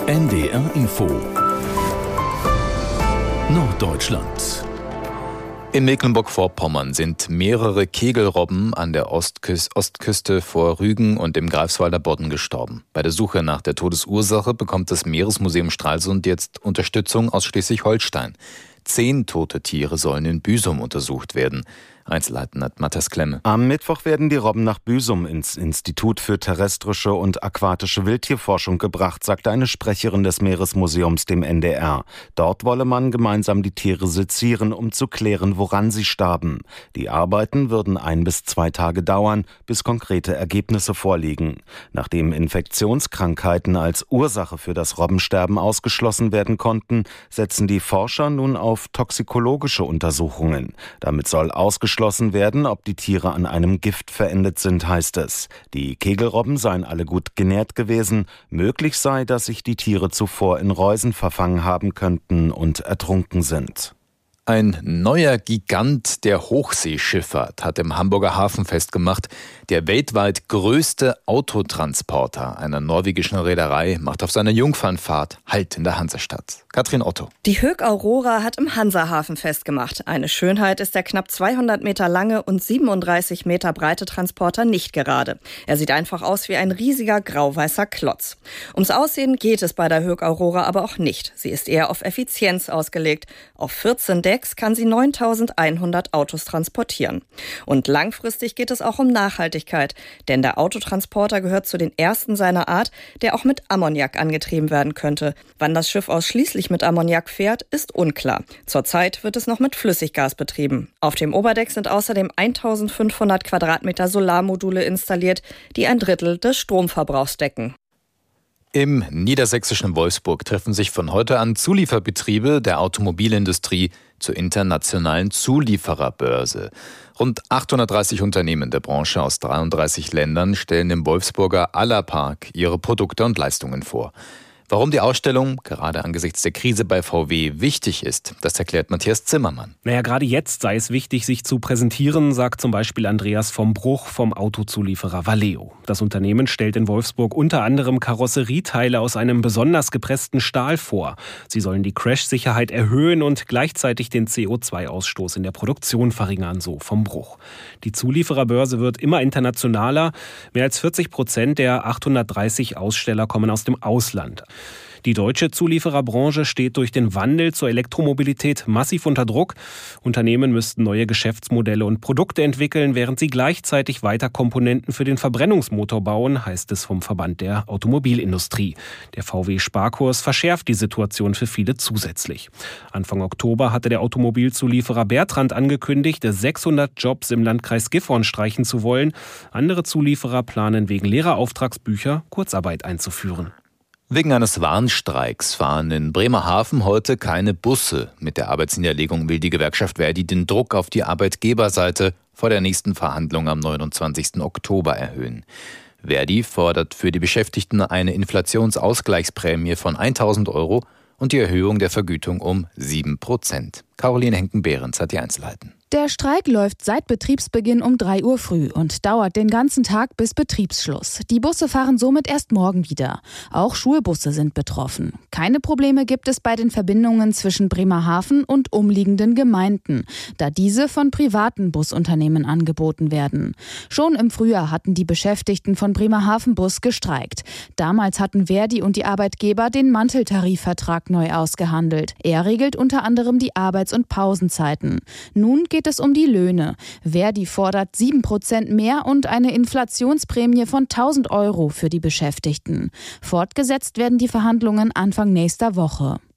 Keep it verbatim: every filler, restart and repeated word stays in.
N D R Info Norddeutschland. In Mecklenburg-Vorpommern sind mehrere Kegelrobben an der Ostküste, Ostküste vor Rügen und im Greifswalder Bodden gestorben. Bei der Suche nach der Todesursache bekommt das Meeresmuseum Stralsund jetzt Unterstützung aus Schleswig-Holstein. Zehn tote Tiere sollen in Büsum untersucht werden. Einzelheiten hat Matthias Klemme. Am Mittwoch werden die Robben nach Büsum ins Institut für terrestrische und aquatische Wildtierforschung gebracht, sagte eine Sprecherin des Meeresmuseums dem N D R. Dort wolle man gemeinsam die Tiere sezieren, um zu klären, woran sie starben. Die Arbeiten würden ein bis zwei Tage dauern, bis konkrete Ergebnisse vorliegen. Nachdem Infektionskrankheiten als Ursache für das Robbensterben ausgeschlossen werden konnten, setzen die Forscher nun auf toxikologische Untersuchungen. Damit soll ausgeschlossen werden, ob die Tiere an einem Gift verendet sind, heißt es. Die Kegelrobben seien alle gut genährt gewesen. Möglich sei, dass sich die Tiere zuvor in Reusen verfangen haben könnten und ertrunken sind. Ein neuer Gigant der Hochseeschifffahrt hat im Hamburger Hafen festgemacht, der weltweit größte Autotransporter einer norwegischen Reederei macht auf seiner Jungfernfahrt Halt in der Hansestadt. Katrin Otto. Die Höegh Aurora hat im Hansahafen festgemacht. Eine Schönheit ist der knapp zweihundert Meter lange und siebenunddreißig Meter breite Transporter nicht gerade. Er sieht einfach aus wie ein riesiger grau-weißer Klotz. Ums Aussehen geht es bei der Höegh Aurora aber auch nicht. Sie ist eher auf Effizienz ausgelegt. Auf vierzehn Decks kann sie neuntausendeinhundert Autos transportieren. Und langfristig geht es auch um Nachhaltigkeit. Denn der Autotransporter gehört zu den ersten seiner Art, der auch mit Ammoniak angetrieben werden könnte. Wann das Schiff ausschließlich mit Ammoniak fährt, ist unklar. Zurzeit wird es noch mit Flüssiggas betrieben. Auf dem Oberdeck sind außerdem eintausendfünfhundert Quadratmeter Solarmodule installiert, die ein Drittel des Stromverbrauchs decken. Im niedersächsischen Wolfsburg treffen sich von heute an Zulieferbetriebe der Automobilindustrie zur internationalen Zuliefererbörse. Rund achthundertdreißig Unternehmen der Branche aus dreiunddreißig Ländern stellen im Wolfsburger Allerpark ihre Produkte und Leistungen vor. Warum die Ausstellung gerade angesichts der Krise bei V W wichtig ist, das erklärt Matthias Zimmermann. Naja, gerade jetzt sei es wichtig, sich zu präsentieren, sagt zum Beispiel Andreas vom Bruch vom Autozulieferer Valeo. Das Unternehmen stellt in Wolfsburg unter anderem Karosserieteile aus einem besonders gepressten Stahl vor. Sie sollen die Crash-Sicherheit erhöhen und gleichzeitig den C O zwei Ausstoß in der Produktion verringern, so vom Bruch. Die Zuliefererbörse wird immer internationaler. Mehr als vierzig Prozent der achthundertdreißig Aussteller kommen aus dem Ausland. Die deutsche Zuliefererbranche steht durch den Wandel zur Elektromobilität massiv unter Druck. Unternehmen müssten neue Geschäftsmodelle und Produkte entwickeln, während sie gleichzeitig weiter Komponenten für den Verbrennungsmotor bauen, heißt es vom Verband der Automobilindustrie. Der V W-Sparkurs verschärft die Situation für viele zusätzlich. Anfang Oktober hatte der Automobilzulieferer Bertrand angekündigt, sechshundert Jobs im Landkreis Gifhorn streichen zu wollen. Andere Zulieferer planen wegen leerer Auftragsbücher Kurzarbeit einzuführen. Wegen eines Warnstreiks fahren in Bremerhaven heute keine Busse. Mit der Arbeitsniederlegung will die Gewerkschaft Verdi den Druck auf die Arbeitgeberseite vor der nächsten Verhandlung am neunundzwanzigsten Oktober erhöhen. Verdi fordert für die Beschäftigten eine Inflationsausgleichsprämie von tausend Euro und die Erhöhung der Vergütung um sieben Prozent. Caroline Henken-Behrens hat die Einzelheiten. Der Streik läuft seit Betriebsbeginn um drei Uhr früh und dauert den ganzen Tag bis Betriebsschluss. Die Busse fahren somit erst morgen wieder. Auch Schulbusse sind betroffen. Keine Probleme gibt es bei den Verbindungen zwischen Bremerhaven und umliegenden Gemeinden, da diese von privaten Busunternehmen angeboten werden. Schon im Frühjahr hatten die Beschäftigten von Bremerhaven Bus gestreikt. Damals hatten Verdi und die Arbeitgeber den Manteltarifvertrag neu ausgehandelt. Er regelt unter anderem die Arbeits- und Pausenzeiten. Nun geht es um die Löhne. Verdi fordert sieben Prozent mehr und eine Inflationsprämie von tausend Euro für die Beschäftigten. Fortgesetzt werden die Verhandlungen Anfang nächster Woche.